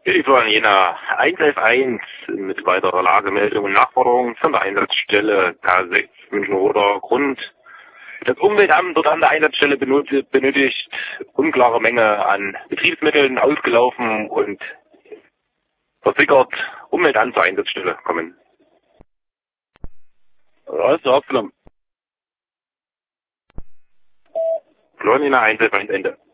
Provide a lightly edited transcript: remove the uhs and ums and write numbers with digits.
Ich war in Jena 111 mit weiterer Lagemeldung und Nachforderung von der Einsatzstelle K6 München-Roder. Grund: Das Umweltamt dort an der Einsatzstelle benötigt unklare Menge an Betriebsmitteln, ausgelaufen und versickert. Umweltamt zur Einsatzstelle kommen. Alles klar, abgenommen. Florian Jena 111 Ende.